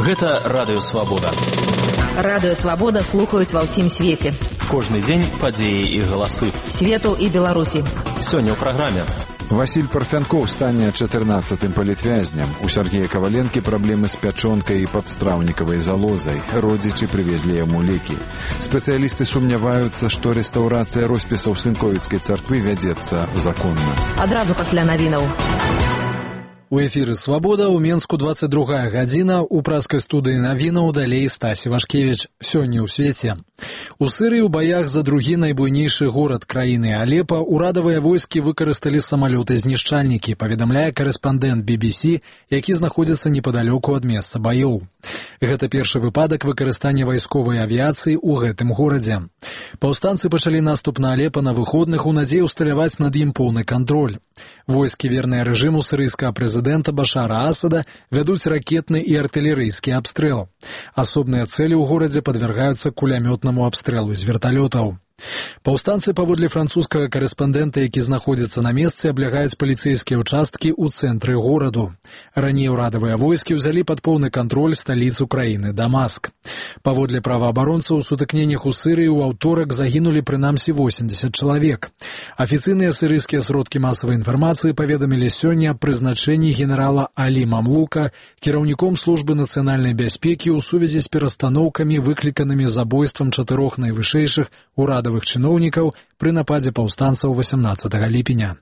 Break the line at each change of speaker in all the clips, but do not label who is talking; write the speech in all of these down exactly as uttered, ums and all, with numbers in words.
Гэта Радыё Свабода.
Радыё Свабода слухаюць ва ўсім свеце.
Кожны дзень падзеі і галасы.
Свету і Беларусі.
Сёння ў праграме.
Васіль Парфянкоў стане чатырнаццатым палітвязням. У Сергея Каваленкі праблемы з пячонкай і падстраўнікавай залозай. Родзічы прывезлі яму лекі. Спецыялісты сумняваюцца, што рэстаўрацыя роспісаў Сынковіцкай царквы вядзецца законна.
Адразу пасля навінаў.
У эфіры «Свабода» ў Менску двадцать другая гадзіна, у праскай студыі навінаў далей Стасі Вашкевіч. Сёння ў свеце. У Сырыі ў баях за другі найбуйнейшы горад краіны Алепа урадавыя войскі выкарысталі самалёты-знішчальнікі, паведамляе карэспандэнт би би си, які знаходзіцца непадалёку ад месца баёў. Гэта першы выпадак выкарыстання вайсковай авіяцыі ў гэтым горадзе. Паўстанцы пачалі наступ на Алепа на выходных у надзеі ўсталяваць над ім поўны кантроль. Войскі, верныя рэжыму сырыйскага прэзідэнта Башара Асада, вядуць ракетны і артылерыйскі абстрэл. Асобныя цэлі ў горадзе падвяргаюцца кулямётнаму абстрэлу з верталётаў. Паўстанцы, паводле французскага карэспандэнта, які знаходзіцца на месцы, аблягаюць паліцэйскія ўчасткі ў цэнтры гораду. Раней урадавыя войскі ўзялі пад поўны кантроль сталіцу краіны Дамаск. Паводле праваабаронцаў, у сутыкненнях у Сырыі ў аўторак загінулі прынамсі восемьдесят чалавек. Афіцыйныя сырыйскія сродкі масавай інфармацыі паведамілі сёння аб прызначэнні генерала Алі Мамлука кіраўніком службы нацыянальнай бяспекі ў сувязі з перастаноўкамі, выкліканымі забойствам чатырох найвышэйшых урадавых чыноўнікаў пры нападзе паўстанцаў васямнаццатага ліпеня.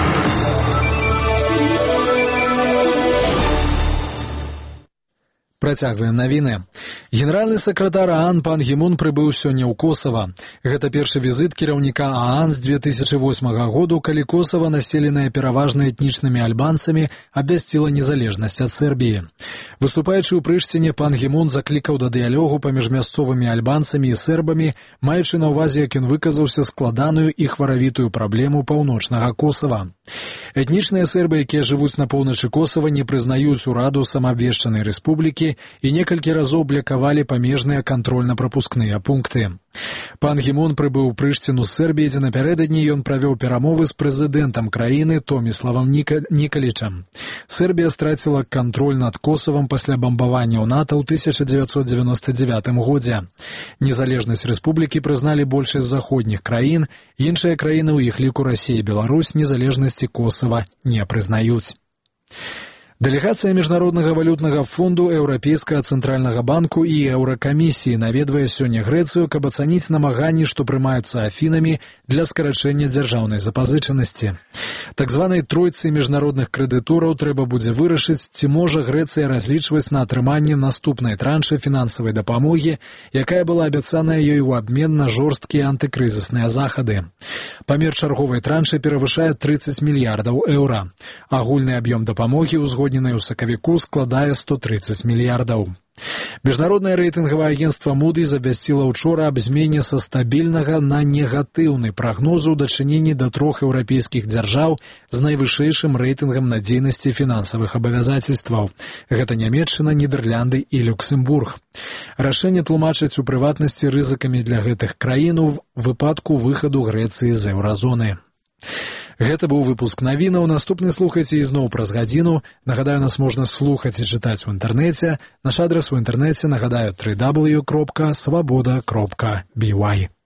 Працягваем навіны. Генеральны сакратар ААН пан Гі Мун прыбыў сёння ў Косава. Гэта першы візіт кіраўніка ААН з две тысячы восьмага году, калі Косава, населенае пераважна этнічнымі альбанцамі, абвясціла незалежнасць ад Сербіі. Выступаючы ў Прыштіне, пан Гі Мун заклікаў да дыялогу паміж мясцовымі альбанцамі і сербамі, маючы на ўвазе, як ён выказаўся, складаную і хваравітую праблему паўночнага Косава. Этнічныя сербы, якія жывуць на поўначы Косава, не прызнаюць ураду самаабвешчанай рэспублікі і некалькі разоў блакавалі памежныя кантрольна-прапускныя пункты. Пан Гі Мун прыбыў у Прыштіну з Сербіі, дзе напярэдадні ён правёў перамовы з прэзідэнтам краіны Томіславам Нікалічам. Сербія страціла кантроль над Косавам пасля бамбавання ў НАТО ў тысяча дзевяцьсот дзевяносто дзевятым годзе. Незалежнасць рэспублікі прызналі большасць заходніх краін, іншыя краіны, у іх ліку Расія і Беларусь, незалежнасці Косава не прызнаюць. Дэлегацыя Міжнароднага валютнага фонду, Еўрапейскага цэнтральнага банку і Еўракамісіі наведвае сёння Грэцыю, каб ацаніць намаганні, што прымаюцца Афінамі для скарачэння дзяржаўнай запазычанасці. Так званай тройцы міжнародных крэдытораў трэба будзе вырашыць, ці можа Грэцыя разлічваць на атрыманне наступнай траншы фінансавай дапамогі, якая была абяцаная ёй у абмен на жорсткія антыкрызісныя захады. Памер чарговай траншы перавышае тридцать мільярдаў еўра. Агульны аб'ём дапамогі ўзгодненай у сакавіку складае сто тридцать мільярдаў. Міжнароднае рэйтынгавае агенцтва Moody's абвясціла ўчора аб змене са стабільнага на негатыўны прагноз у дачыненні да трох еўрапейскіх дзяржаў з найвышэйшым рэйтынгам надзейнасці фінансавых абавязацельстваў. Гэта Нямецчына, Нідерлянды і Люксембург. Рашэнне тлумачаць у прыватнасці рызыкамі для гэтых краін у выпадку выхаду Грэцыі з еўразоны. Гэта быў выпуск навінаў. Наступны слухайце ізноў праз гадзіну. Нагадаю, нас можна слухаць і чытаць у інтэрнэце. Наш адрас у інтэрнэце, нагадаю, дабл ю дабл ю дабл ю крапка свабода крапка бі вай.